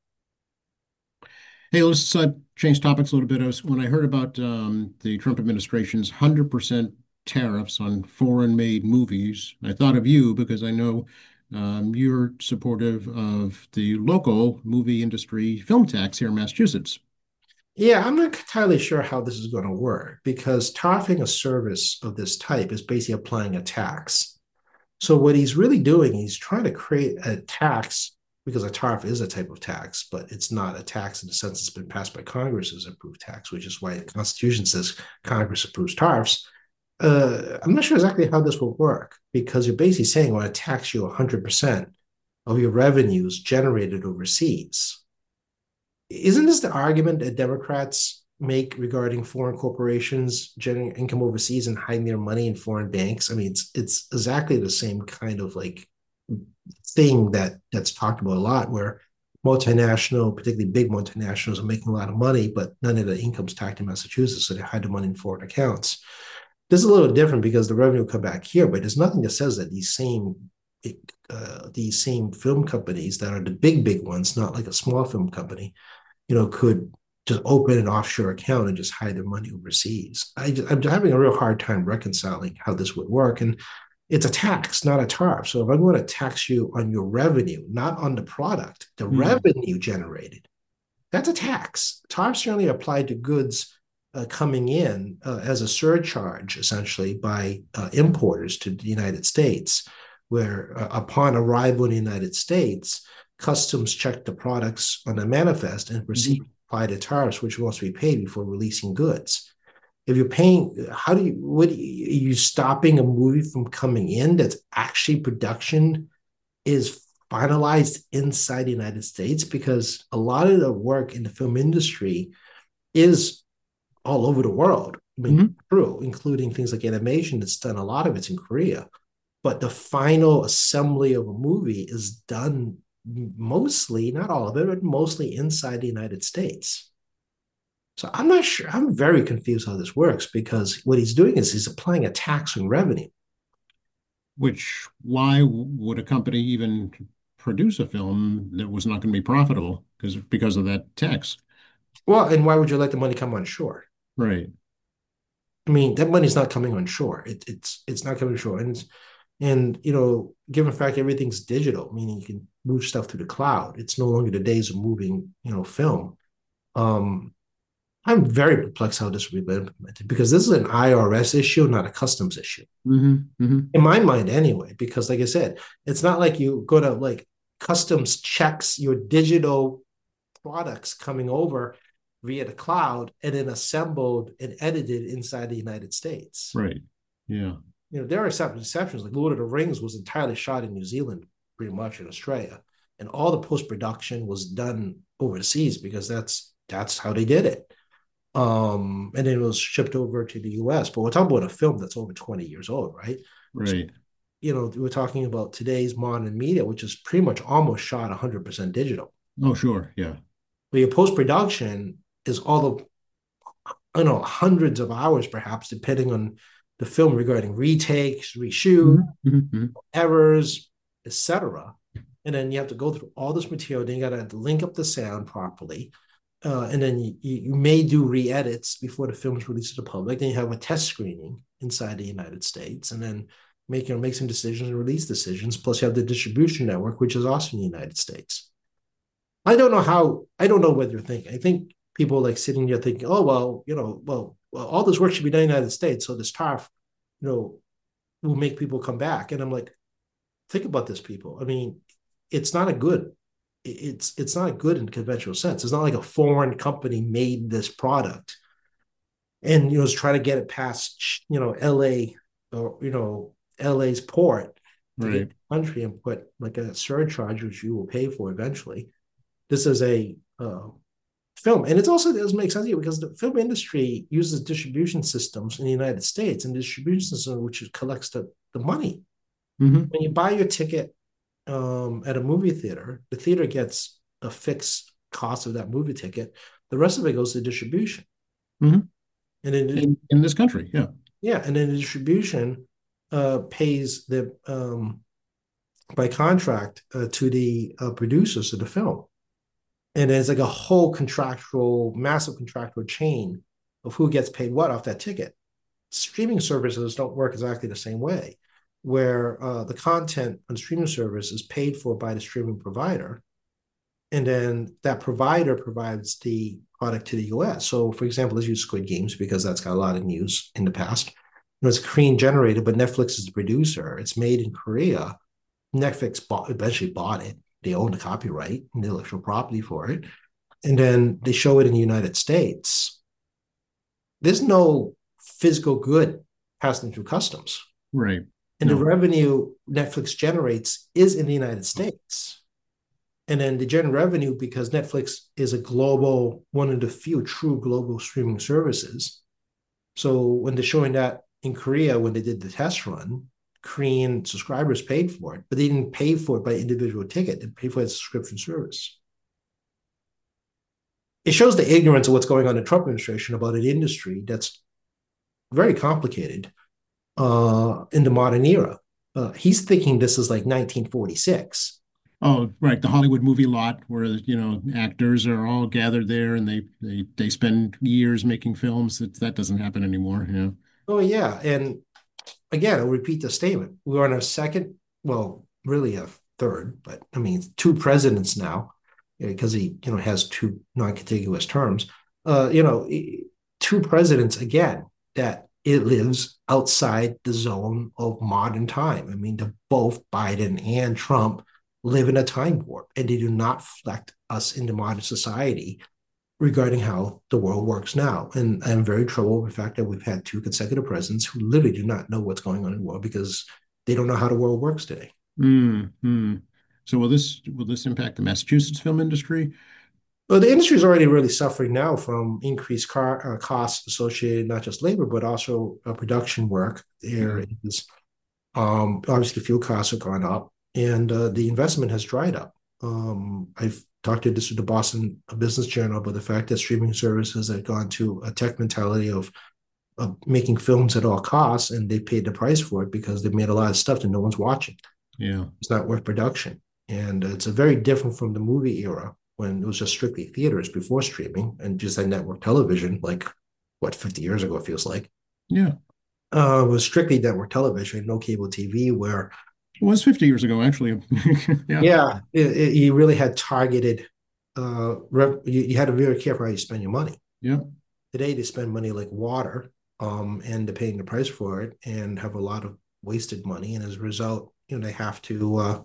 Hey, let's uh, change topics a little bit. I was, when I heard about um, the Trump administration's one hundred percent tariffs on foreign-made movies, I thought of you because I know um, you're supportive of the local movie industry film tax here in Massachusetts. Yeah, I'm not entirely sure how this is going to work because tariffing a service of this type is basically applying a tax. So what he's really doing, he's trying to create a tax because a tariff is a type of tax, but it's not a tax in the sense it's been passed by Congress as approved tax, which is why the Constitution says Congress approves tariffs. Uh, I'm not sure exactly how this will work because you're basically saying I want to tax you one hundred percent of your revenues generated overseas. Isn't this the argument that Democrats make regarding foreign corporations generating income overseas and hiding their money in foreign banks? I mean, it's it's exactly the same kind of like thing that that's talked about a lot, where multinational, particularly big multinationals, are making a lot of money, but none of the income's taxed in Massachusetts, so they hide the money in foreign accounts. This is a little different because the revenue will come back here, but there's nothing that says that these same uh, these same film companies that are the big big ones, not like a small film company, you know, could just open an offshore account and just hide their money overseas. I just, I'm having a real hard time reconciling how this would work. And it's a tax, not a tariff. So if I'm going to tax you on your revenue, not on the product, the Hmm. revenue generated, that's a tax. Tariffs generally applied to goods uh, coming in uh, as a surcharge, essentially, by uh, importers to the United States, where uh, upon arrival in the United States, customs check the products on the manifest and proceed to Hmm. apply the tariffs, which must be paid before releasing goods. If you're paying, how do you, what, are you stopping a movie from coming in that's actually production is finalized inside the United States? Because a lot of the work in the film industry is all over the world. I mean, Hmm. true, including things like animation that's done, a lot of it's in Korea. But the final assembly of a movie is done mostly, not all of it, but mostly inside the United States. So I'm not sure. I'm very confused how this works because what he's doing is he's applying a tax on revenue. Which, why would a company even produce a film that was not going to be profitable? Because because of that tax. Well, and why would you let the money come on shore? Right. I mean, that money's not coming on shore. It, it's it's not coming on shore, and and you know, given the fact everything's digital, meaning you can move stuff to the cloud. It's no longer the days of moving, you know, film. Um, I'm very perplexed how this will be implemented because this is an I R S issue, not a customs issue. Hmm. Hmm. In my mind anyway, because like I said, it's not like you go to like customs checks your digital products coming over via the cloud and then assembled and edited inside the United States. Right. Yeah. You know, there are exceptions, like Lord of the Rings was entirely shot in New Zealand, pretty much in Australia. And all the post-production was done overseas because that's that's how they did it. Um, and then it was shipped over to the U S. But we're talking about a film that's over twenty years old, right? So Right. you know, we're talking about today's modern media, which is pretty much almost shot one hundred percent digital. Oh, sure. Yeah. But your post production is all the, you know, hundreds of hours perhaps, depending on the film, regarding retakes, reshoot, Mhm, mhm, mhm. errors, et cetera. And then you have to go through all this material. Then you got to link up the sound properly. Uh, and then you, you may do re-edits before the film is released to the public. Then you have a test screening inside the United States, and then make, you know, make some decisions and release decisions. Plus, you have the distribution network, which is also in the United States. I don't know how. I don't know what they're thinking. I think people like sitting there thinking, "Oh well, you know, well, well all this work should be done in the United States, so this tariff, you know, will make people come back." And I'm like, think about this, people. I mean, it's not a good. It's it's not good in conventional sense. It's not like a foreign company made this product and, you know, is trying to get it past, you know, L A, or, you know, L A's port to get Right. to the country and put like a surcharge, which you will pay for eventually. This is a uh, film, and it also doesn't make sense here because the film industry uses distribution systems in the United States, and distribution system which collects the, the money. Hmm. When you buy your ticket um, at a movie theater, the theater gets a fixed cost of that movie ticket. The rest of it goes to distribution, Hmm. and then In in this country, yeah. yeah, and then the distribution uh, pays the um, by contract uh, to the uh, producers of the film, and it's like a whole contractual, massive contractual chain of who gets paid what off that ticket. Streaming services don't work exactly the same way, where uh, the content on streaming service is paid for by the streaming provider, and then that provider provides the product to the U S. So, for example, let's use Squid Games because that's got a lot of news in the past. You know, it's Korean generated, but Netflix is the producer. It's made in Korea. Netflix bought, eventually bought it. They own the copyright and the intellectual property for it, and then they show it in the United States. There's no physical good passing through customs, Right. and the No. revenue Netflix generates is in the United States. And then they generate revenue because Netflix is a global, one of the few true global streaming services. So when they're showing that in Korea, when they did the test run, Korean subscribers paid for it, but they didn't pay for it by individual ticket. They paid for it as a subscription service. It shows the ignorance of what's going on in the Trump administration about an industry that's very complicated uh, in the modern era. Uh, he's thinking this is like nineteen forty-six. Oh, right. The Hollywood movie lot where, you know, actors are all gathered there and they they they spend years making films. That that doesn't happen anymore. Yeah. Oh, yeah. And again, I'll repeat the statement. We're on our second, well, really a third, but I mean, two presidents now, because he, you know, has two non-contiguous terms. Uh, you know, two presidents again that it lives outside the zone of modern time. I mean, the, both Biden and Trump live in a time warp, and they do not reflect us into modern society regarding how the world works now. And I'm very troubled with the fact that we've had two consecutive presidents who literally do not know what's going on in the world because they don't know how the world works today. Mm, mm. So will this will this impact the Massachusetts film industry? Well, the industry is already really suffering now from increased car, uh, costs associated not just labor but also uh, production work. Yeah. There is um, obviously fuel costs have gone up, and uh, the investment has dried up. Um, I've talked to this with the Boston Business Journal about the fact that streaming services have gone to a tech mentality of, of making films at all costs, and they paid the price for it because they've made a lot of stuff that no one's watching. Yeah. It's not worth production, and it's a very different from the movie era when it was just strictly theaters before streaming and just like network television, like what fifty years ago it feels like. Yeah. Uh, it was strictly network television, no cable T V, where It was fifty years ago, actually. Yeah. yeah, it, it, you really had targeted. Uh, rev- you, you had to be very careful how you spend your money. Yeah. Today they spend money like water, um, and they're paying the price for it, and have a lot of wasted money, and as a result, you know, they have to uh,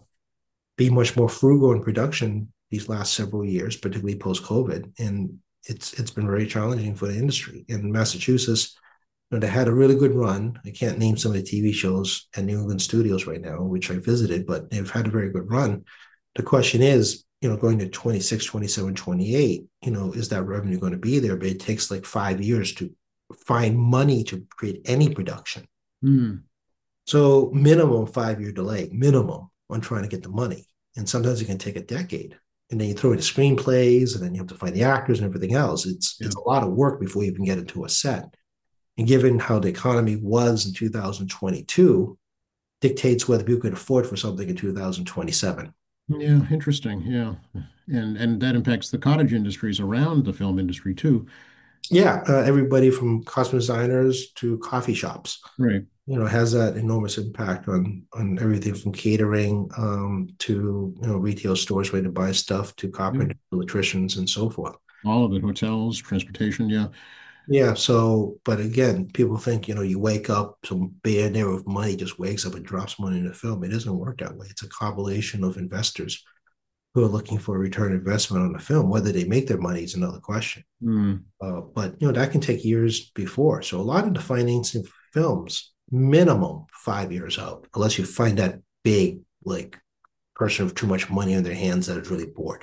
be much more frugal in production these last several years, particularly post COVID, and it's it's been very challenging for the industry. In Massachusetts, you know, they had a really good run. I can't name some of the T V shows at New England Studios right now, which I visited, but they've had a very good run. The question is, you know, going to twenty-six, twenty-seven, twenty-eight, you know, is that revenue going to be there? But it takes like five years to find money to create any production. Mm. So minimum five year delay, minimum on trying to get the money. And sometimes it can take a decade. And then you throw in the screenplays and then you have to find the actors and everything else. It's Yeah. it's a lot of work before you even get into a set. And given how the economy was in two thousand twenty-two, dictates whether people can afford for something in two thousand twenty-seven. Yeah, interesting. Yeah. And and that impacts the cottage industries around the film industry too. Yeah, uh, everybody from costume designers to coffee shops, Right. you know, has that enormous impact on on everything from catering um, to you know retail stores where to buy stuff to Yeah. carpenters, electricians, and so forth. All of it, hotels, transportation. Yeah. Yeah. So, but again, people think you know you wake up, some billionaire with money just wakes up and drops money in a film. It doesn't work that way. It's a compilation of investors who are looking for a return investment on the film. Whether they make their money is another question. Mm. Uh, but you know that can take years before. So a lot of the financing for films, minimum five years out, unless you find that big like person with too much money in their hands that is really bored.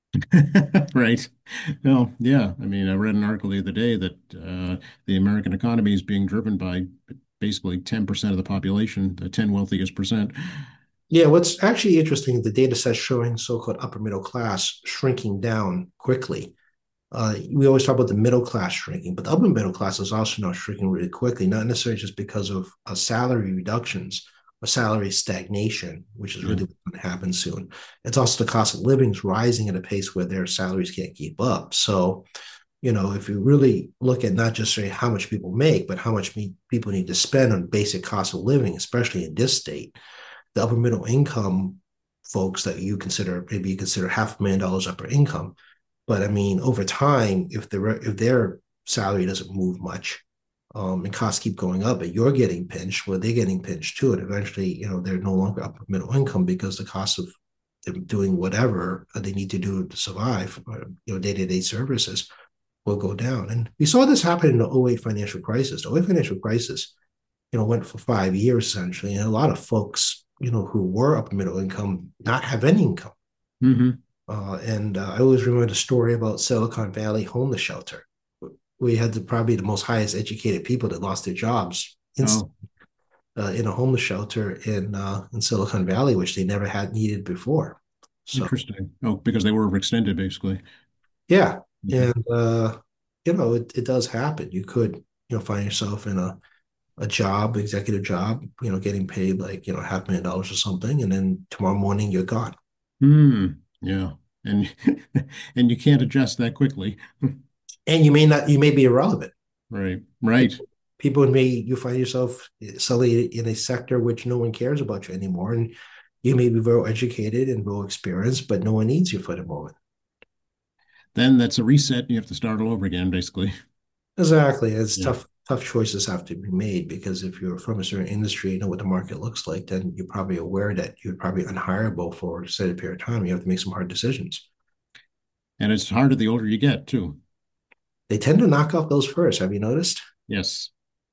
Right. Well, yeah. I mean, I read an article the other day that uh, the American economy is being driven by basically ten percent of the population, the ten wealthiest percent. Yeah, what's actually interesting, the data set showing so-called upper middle class shrinking down quickly. Uh, we always talk about the middle class shrinking, but the upper middle class is also now shrinking really quickly, not necessarily just because of uh, salary reductions or salary stagnation, which is Yeah. really going to happen soon. It's also the cost of living is rising at a pace where their salaries can't keep up. So, you know, if you really look at not just say how much people make, but how much me- people need to spend on basic cost of living, especially in this state, the upper middle income folks that you consider, maybe you consider half a million dollars upper income, but I mean, over time, if the if their salary doesn't move much, um, and costs keep going up, but you're getting pinched, well, they're getting pinched too, and eventually, you know, they're no longer upper middle income because the cost of them doing whatever they need to do to survive, or, you know, day to day services will go down. And we saw this happen in the oh 08 financial crisis. The oh 08 financial crisis, you know, went for five years essentially, and a lot of folks, you know, who were upper middle income not have any income. Hmm. Uh, and uh, I always remember the story about Silicon Valley homeless shelter. We had the, probably the most highest educated people that lost their jobs in, Oh, uh, in a homeless shelter in uh, in Silicon Valley, which they never had needed before. So interesting. Oh, because they were overextended, basically. yeah, Mhm. and uh, you know it, it does happen. You could you know find yourself in a a job, executive job, you know, getting paid like you know half a million dollars or something, and then tomorrow morning you're gone. Hmm. Yeah. And and you can't adjust that quickly. And you may not, you may be irrelevant. Right. Right. People may you find yourself suddenly in a sector which no one cares about you anymore, and you may be well educated and well experienced, but no one needs you for the moment. Then that's a reset and you have to start all over again, basically. Exactly, it's Yeah. tough. Tough choices have to be made because if you're from a certain industry, you know what the market looks like, then you're probably aware that you're probably unhireable for a set period of time. You have to make some hard decisions. And it's harder the older you get, too. They tend to knock off those first. Have you noticed? Yes.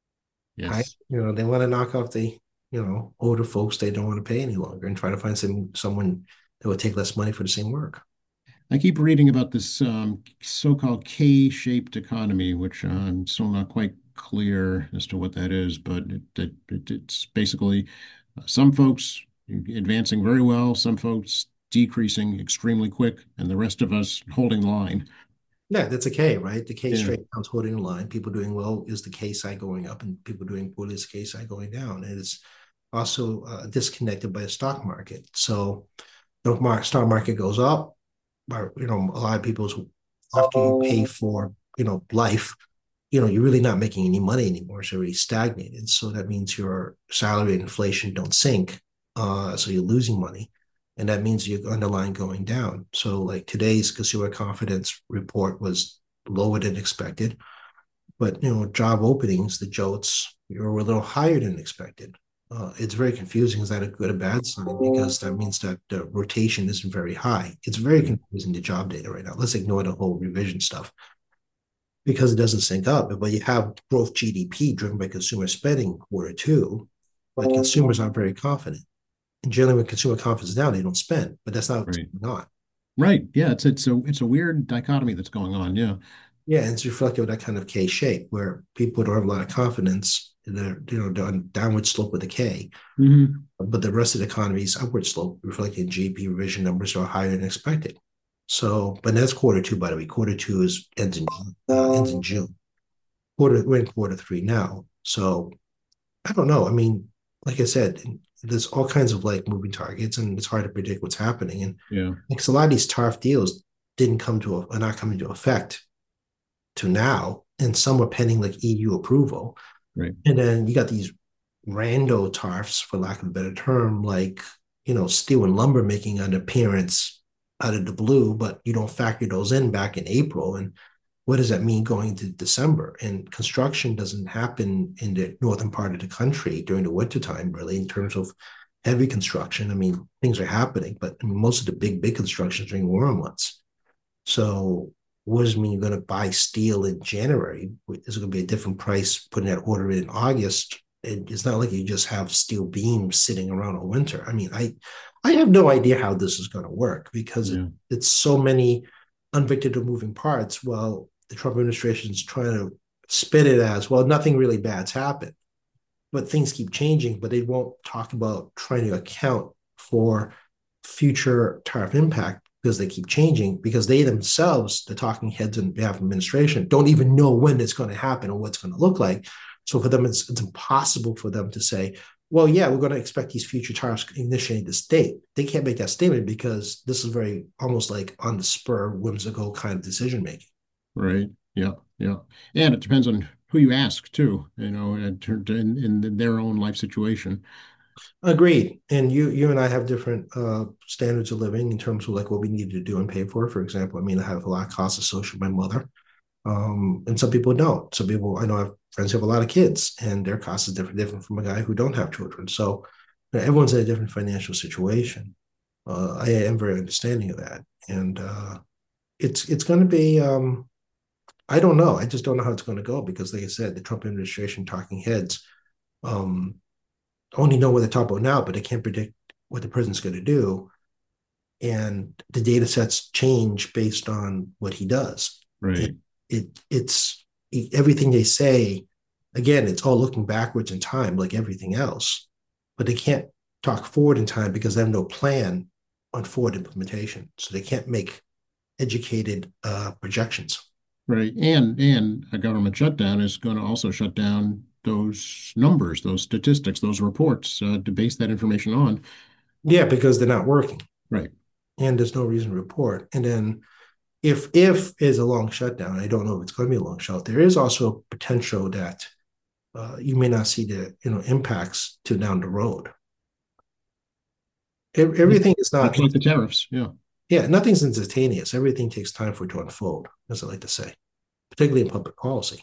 I, Yes. you know, they want to knock off the, you know, older folks they don't want to pay any longer and try to find some someone that would take less money for the same work. I keep reading about this um, so-called K-shaped economy, which uh, I'm still not quite clear as to what that is, but it, it, it, it's basically uh, some folks advancing very well, some folks decreasing extremely quick, and the rest of us holding the line. Yeah, that's a K, right? The K Yeah. straight counts holding the line. People doing well is the K side going up, and people doing poorly is the K side going down. And it's also uh, disconnected by the stock market. So the stock market goes up, or, you know, a lot of people's after you pay for, you know, life, you know, you're really not making any money anymore. It's already stagnated. So that means your salary and inflation don't sync. Uh, so you're losing money. And that means your underlying going down. So like today's consumer confidence report was lower than expected. But you know, job openings, the J O L Ts, were a little higher than expected. Uh, it's very confusing. Is that a good or bad sign? Because that means that the rotation isn't very high. It's very confusing, the job data right now. Let's ignore the whole revision stuff because it doesn't sync up. But you have growth G D P driven by consumer spending quarter two, but consumers aren't very confident. And generally, when consumer confidence is down, they don't spend. But that's not what's Right. going on. Right. Yeah, it's it's a it's a weird dichotomy that's going on. Yeah. Yeah, and it's reflective of that kind of K shape where people don't have a lot of confidence. they're you know on downward slope with a K, Hmm. but the rest of the economy is upward slope, reflecting G D P revision numbers are higher than expected. So, but that's quarter two, by the way. Quarter two is ends in uh, ends in June. Quarter we're in quarter three now. So I don't know. I mean, like I said, there's all kinds of like moving targets, and it's hard to predict what's happening. And Yeah. like so a lot of these tariff deals didn't come to a, are not coming to effect to now, and some were pending like E U approval. Right. And then you got these rando tariffs, for lack of a better term, like you know steel and lumber making an appearance out of the blue, but you don't factor those in back in April. And what does that mean going to December? And construction doesn't happen in the northern part of the country during the wintertime, really, in terms of heavy construction. I mean, things are happening, but I mean, most of the big, big construction is during warm months. So what does it mean you're going to buy steel in January? Is it going to be a different price putting that order in August? It's not like you just have steel beams sitting around all winter. I mean, I I have no idea how this is going to work because it, Yeah. it's so many unpredictable moving parts. Well, the Trump administration is trying to spin it as, well, nothing really bad's happened, but things keep changing, but they won't talk about trying to account for future tariff impact because they keep changing, because they themselves, the talking heads on behalf of administration, don't even know when it's going to happen or what it's going to look like. So for them, it's, it's impossible for them to say, well, yeah, we're going to expect these future tariffs initiating this date. They can't make that statement because this is very almost like on the spur, whimsical kind of decision making. Right. Yeah. Yeah. And it depends on who you ask too, you know, in, in, in their own life situation. Agreed. And you you and I have different uh, standards of living in terms of like what we need to do and pay for. For example, I mean, I have a lot of costs associated with my mother. Um, and some people don't. Some people I know I have friends who have a lot of kids and their cost is different, different from a guy who don't have children. So you know, everyone's in a different financial situation. Uh, I am very understanding of that. And uh, it's it's gonna be um, I don't know. I just don't know how it's gonna go because like I said, the Trump administration talking heads um only know what they're talking about now, but they can't predict what the president's going to do. And the data sets change based on what he does. It, Right. it it's it, everything they say. Again, it's all looking backwards in time, like everything else. But they can't talk forward in time because they have no plan on forward implementation, so they can't make educated uh, projections. Right. And and a government shutdown is going to also shut down those numbers, those statistics, those reports uh, to base that information on. Yeah, because they're not working, Right. and there's no reason to report. And then if if is a long shutdown, I don't know if it's going to be a long shut. There is also a potential that uh, you may not see the you know impacts to down the road. Everything is not, Much like the tariffs. Yeah. yeah, nothing's instantaneous. Everything takes time for it to unfold, as I like to say, particularly in public policy.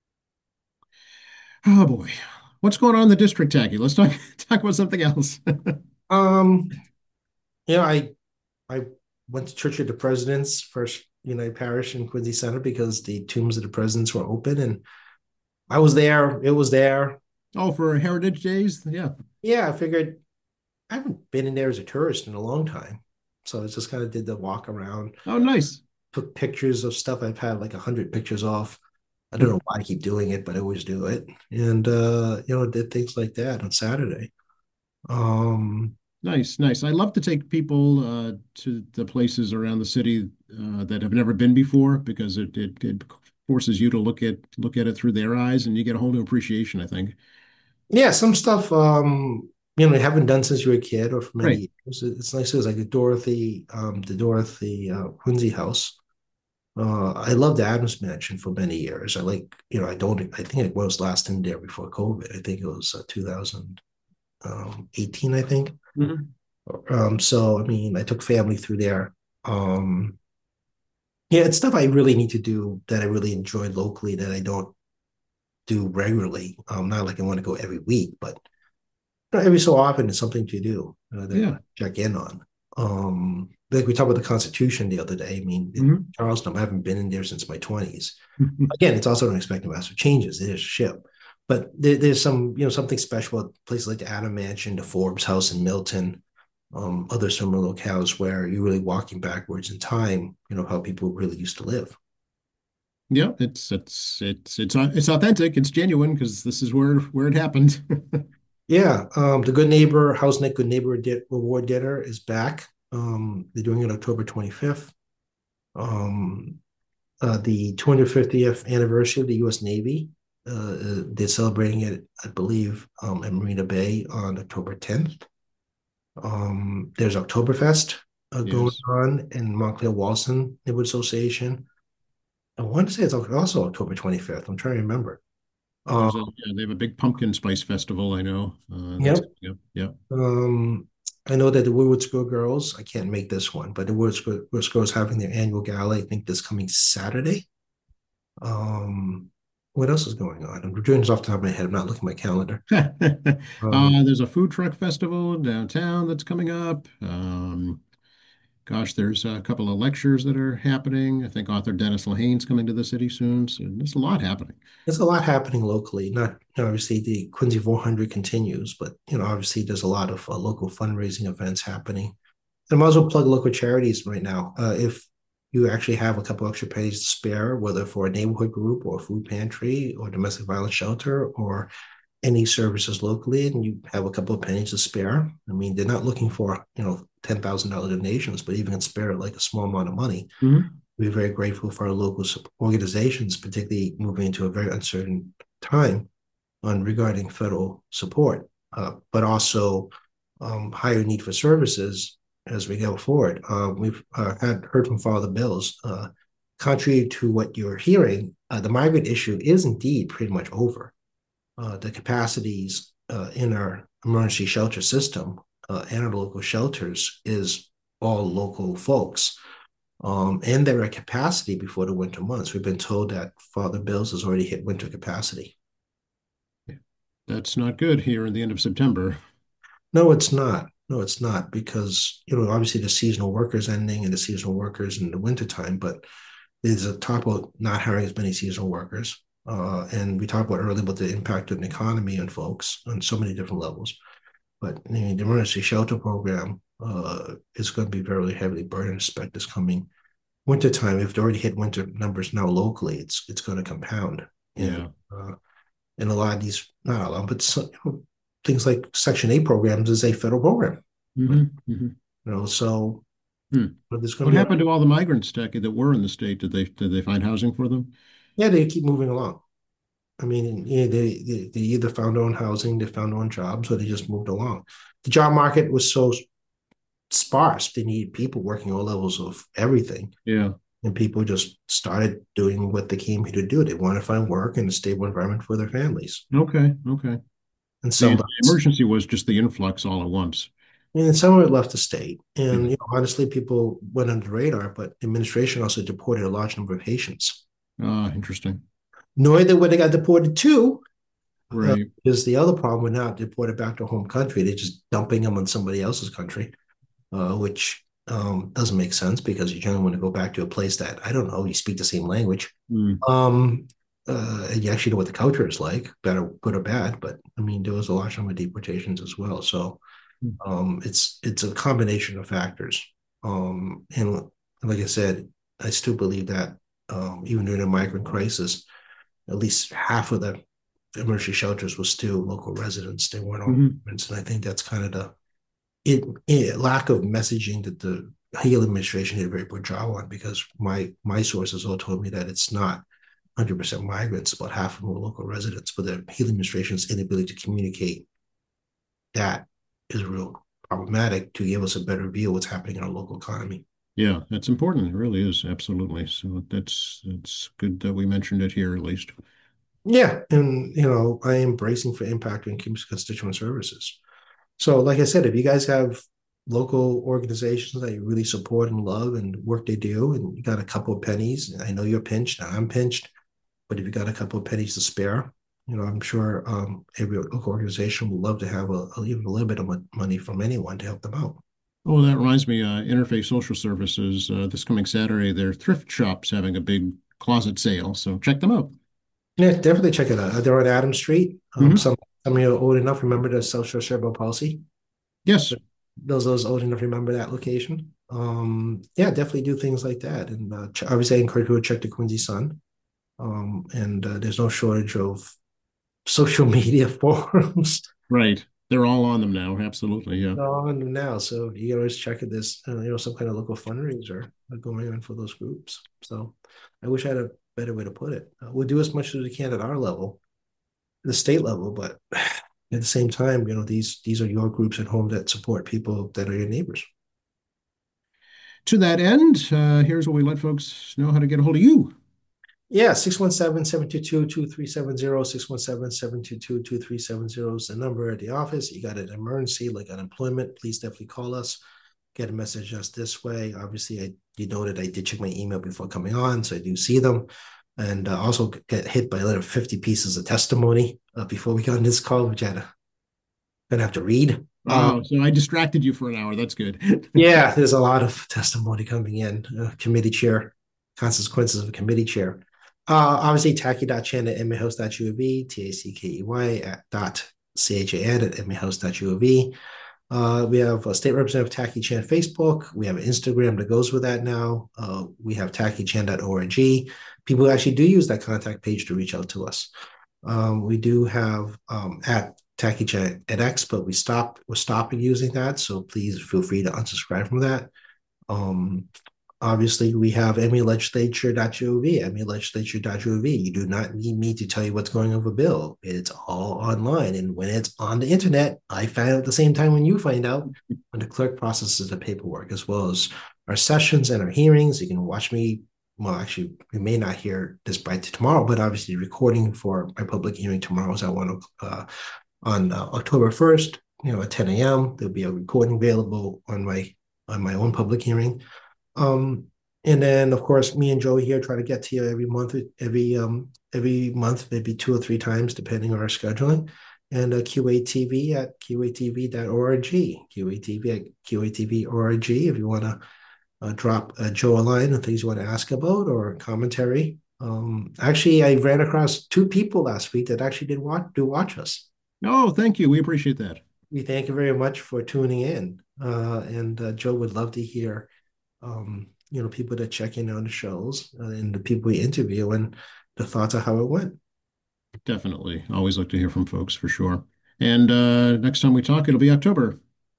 Oh boy. What's going on in the district, Tacky? Let's talk talk about something else. Um, you know, I I went to Church of the Presidents, First United Parish in Quincy Center, because the tombs of the presidents were open, and I was there. It was there. Oh, for Heritage Days? Yeah. Yeah, I figured I haven't been in there as a tourist in a long time. So I just kind of did the walk around, Oh, nice. took pictures of stuff I've had like a hundred pictures off. I don't know why I keep doing it, but I always do it. And uh, you know, did things like that on Saturday. Um, Nice, nice. I love to take people uh, to the places around the city uh, that have never been before because it, it it forces you to look at look at it through their eyes and you get a whole new appreciation, I think. yeah, some stuff um, you know, I haven't done since you were a kid or for Right. many years. It's nice. It's like the Dorothy, um, the Dorothy uh, Quincy house. Uh, I loved the Adams Mansion for many years. I like, you know, I don't, I think it was last in there before COVID. I think it was uh, two thousand eighteen, I think. Mhm. Um, so, I mean, I took family through there. Um, yeah, it's stuff I really need to do that I really enjoy locally that I don't do regularly. Um, not like I want to go every week, but you know, every so often it's something to do uh, that I Yeah. want to check in on. Um, like we talked about the Constitution the other day. I mean, in Mhm. Charleston, I haven't been in there since my twenties. Again, it's also unexpected massive changes. It is a ship. But there, there's some, you know, something special about places like the Adam Mansion, the Forbes House in Milton, um, other similar locales where you're really walking backwards in time, you know, how people really used to live. Yeah, it's it's it's it's au- it's authentic. It's genuine because this is where where it happened. Yeah, um, the Good Neighbor House Nick Good Neighbor Di- Reward Dinner is back. Um, they're doing it October twenty-fifth. Um, uh, the two hundred fiftieth anniversary of the U S Navy. Uh, they're celebrating it, I believe, um, at Marina Bay on October tenth. Um, there's Oktoberfest uh, going Yes. on in Montclair Walson Neighborhood Association. I want to say it's also October twenty-fifth. I'm trying to remember. Um, There's a yeah, they have a big pumpkin spice festival, I know. Uh, that's yep. yep, yep. Um, I know that the Woodward School Girls, I can't make this one, but the Woodward School, Woodward School is having their annual gala, I think this coming Saturday. Um, what else is going on? I'm doing this off the top of my head. I'm not looking at my calendar. Um, Uh, there's a food truck festival downtown that's coming up. Um, gosh, there's a couple of lectures that are happening. I think author Dennis Lehane's coming to the city soon, so there's a lot happening. there's a lot happening locally. Not you know, obviously the Quincy four hundred continues, but you know, obviously there's a lot of uh, local fundraising events happening. I might as well plug local charities right now. Uh, if you actually have a couple extra pennies to spare, whether for a neighborhood group or a food pantry or domestic violence shelter or any services locally, and you have a couple of pennies to spare, I mean, they're not looking for, you know, ten thousand dollars donations, but even spare like a small amount of money. Mhm. We're very grateful for our local organizations, particularly moving into a very uncertain time on regarding federal support, uh, but also um, higher need for services as we go forward. Uh, we've uh, had heard from Father Bills. Uh, contrary to what you're hearing, uh, the migrant issue is indeed pretty much over. Uh, the capacities uh, in our emergency shelter system uh, and our local shelters is all local folks. Um, and they're at capacity before the winter months. We've been told that Father Bills has already hit winter capacity. That's not good here in the end of September. No, it's not. No, it's not because, you know, obviously the seasonal workers ending and the seasonal workers in the wintertime, but there's a talk about not hiring as many seasonal workers. Uh, and we talked about earlier about the impact of the economy on folks on so many different levels. But I mean, the emergency shelter program uh, is going to be very heavily burdened, expect this coming wintertime. If they already hit winter numbers now locally, it's it's going to compound. And Yeah. uh, and a lot of these, not a lot, but some, you know, things like Section eight programs is a federal program. You hmm hmm know, so Hmm. but there's going What to be a, happened to all the migrants that that were in the state? Did they did they find housing for them? yeah, they keep moving along. I mean, yeah, they, they they either found their own housing, they found their own jobs, or they just moved along. The job market was so sparse; they needed people working all levels of everything, Yeah. and people just started doing what they came here to do. They want to find work in a stable environment for their families, Okay. Okay. and The some emergency was just the influx all at once. and some of it left the state. Yeah. And you know, honestly, people went under the radar, but the administration also deported a large number of Haitians. Ah, interesting. Knowing that where they got deported to uh, Right. is the other problem. We're not deported back to home country. They're just dumping them on somebody else's country, uh, which um, doesn't make sense because you generally want to go back to a place that, I don't know, you speak the same language. Mm. Um, uh, and you actually know what the culture is like, better, good or bad. But I mean, there was a large number of deportations as well. So um, it's it's a combination of factors. Um, and like I said, I still believe that um, even during the migrant crisis, at least half of the emergency shelters were still local residents. They weren't all hmm migrants, and I think that's kind of the it, it lack of messaging that the Hale administration did a very poor job on. Because my my sources all told me that it's not one hundred percent migrants, about half of them were local residents, but the Hale administration's inability to communicate that is real problematic to give us a better view of what's happening in our local economy. Yeah, that's important. It really is. Absolutely. So that's that's good that we mentioned it here at least. Yeah, and you know, I am bracing for impact and constituent services. So, like I said, if you guys have local organizations that you really support and love and work they do, and you got a couple of pennies, I know you're pinched, I'm pinched, but if you got a couple of pennies to spare, you know, I'm sure um, every local organization would love to have a, a, even a little bit of money from anyone to help them out. Oh, that reminds me, uh, Interface Social Services, uh, this coming Saturday, their thrift shop's having a big closet sale, so check them out. Yeah, definitely check it out. They're on Adams Street. Um, hmm some some of you are old enough remember the social cerebral palsy. Yes. Those those old enough remember that location. Um, yeah, definitely do things like that. And uh, ch- obviously, I encourage people to check the Quincy Sun. Um, and uh, there's no shortage of social media forums Right. They're all on them now. Absolutely. Yeah. on now. So you can always check if there's uh, you know some kind of local fundraiser going on for those groups. So I wish I had a better way to put it. Uh, we'll do as much as we can at our level, the state level, but at the same time, you know, these these are your groups at home that support people that are your neighbors. To that end, uh, here's what we let folks know how to get a hold of you. Yeah, six one seven, seven two two, two three seven zero, six one seven, seven two two, two three seven zero is the number at the office. You got an emergency like unemployment, please definitely call us. Get a message just this way. Obviously, I you noted I did check my email before coming on, so I do see them. And uh, also get hit by another fifty pieces of testimony uh, before we got on this call, which I had to, gonna have to read. Uh, Oh, so I distracted you for an hour. That's good. yeah, there's a lot of testimony coming in. Uh, committee chair, consequences of a committee chair. Uh, obviously, tacky.chan at emmahouse.uov, T A C K E Y at dot C H A N at emmahouse.uov. Uh, we have a State Representative Tacky Chan Facebook. We have an Instagram that goes with that now. Uh, we have tacky chan dot org. People actually do use that contact page to reach out to us. Um, we do have um, at TackyChat at X, but we stopped. We're stopping using that, so please feel free to unsubscribe from that. Um, Obviously, we have M A legislature dot gov, M A legislature dot gov. You do not need me to tell you what's going on with a bill. It's all online. And when it's on the internet, I find out at the same time when you find out when the clerk processes the paperwork, as well as our sessions and our hearings. You can watch me. Well, actually, we may not hear this by tomorrow, but obviously, recording for my public hearing tomorrow is at one uh, on uh, October first. You know, at ten a m. There'll be a recording available on my on my own public hearing. Um, and then of course, me and Joey here try to get to you every month, every um every month, maybe two or three times, depending on our scheduling. And uh, Q A T V at Q A T V dot org, Q A T V at Q A T V dot org if you want to uh, drop uh, Joe a line and things you want to ask about or commentary. Um, actually, I ran across two people last week that actually did watch do watch us. Oh, thank you. We appreciate that. We thank you very much for tuning in, uh, and uh, Joe would love to hear um, you know, people that check in on the shows uh, and the people we interview and the thoughts of how it went. Definitely. Always like to hear from folks for sure. And uh, next time we talk, it'll be October.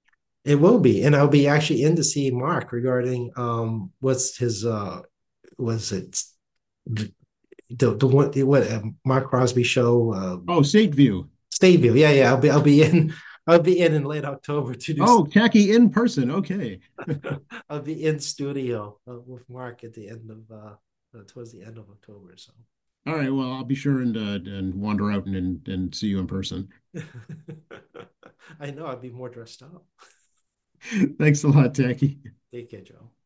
It will be, and I'll be actually in to see Mark regarding um, what's his uh, was it the the one what uh, Mark Crosby show uh, Oh, State View. State View. Yeah, yeah. I'll be I'll be in I'll be in in late October to do. Oh, Khaki in person. Okay. I'll be in studio uh, with Mark at the end of uh, uh, towards the end of October. So. All right. Well, I'll be sure and uh, and wander out and, and and see you in person. I know I'd be more dressed up. Thanks a lot, Tacky. Take care, Joe.